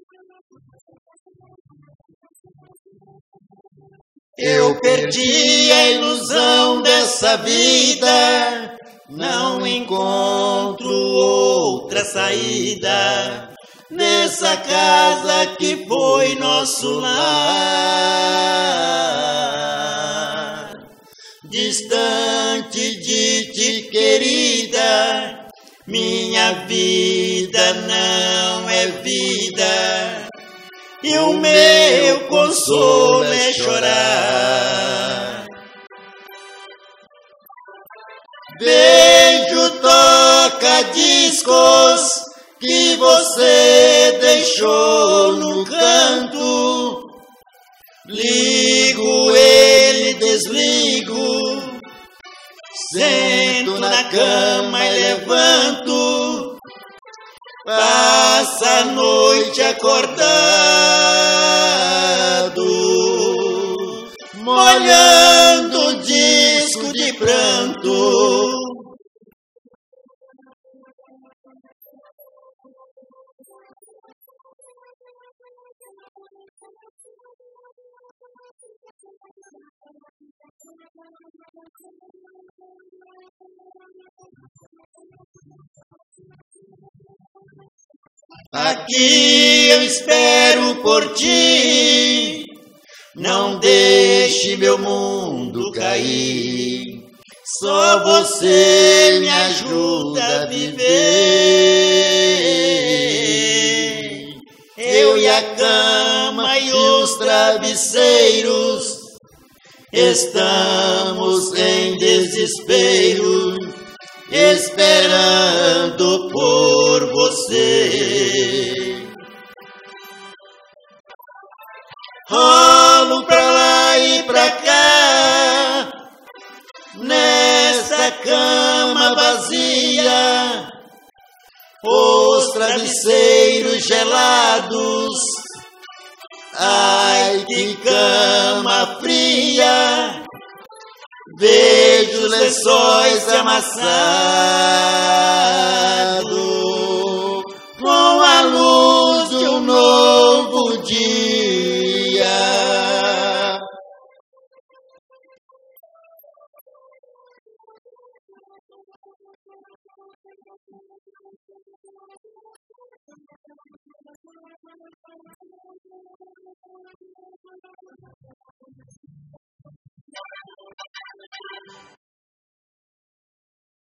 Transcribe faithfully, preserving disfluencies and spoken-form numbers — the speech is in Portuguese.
Eu perdi a ilusão dessa vida, não encontro outra saída nessa casa que foi nosso lar. Distante de ti, querida, minha vida não é vida, e o meu consolo é chorar. Beijo, toca discos que você deixou no canto, ligo ele, desligo, sento na cama e levanto, passa a noite acordado, molhando o disco de pranto. Aqui eu espero por ti, não deixe meu mundo cair, só você me ajuda a viver. Eu e a cama e os travesseiros estamos em desespero, esperando por você. Rolo pra lá e pra cá, nessa cama vazia, os travesseiros gelados, ai que cama fria, vejo os lençóis amassados.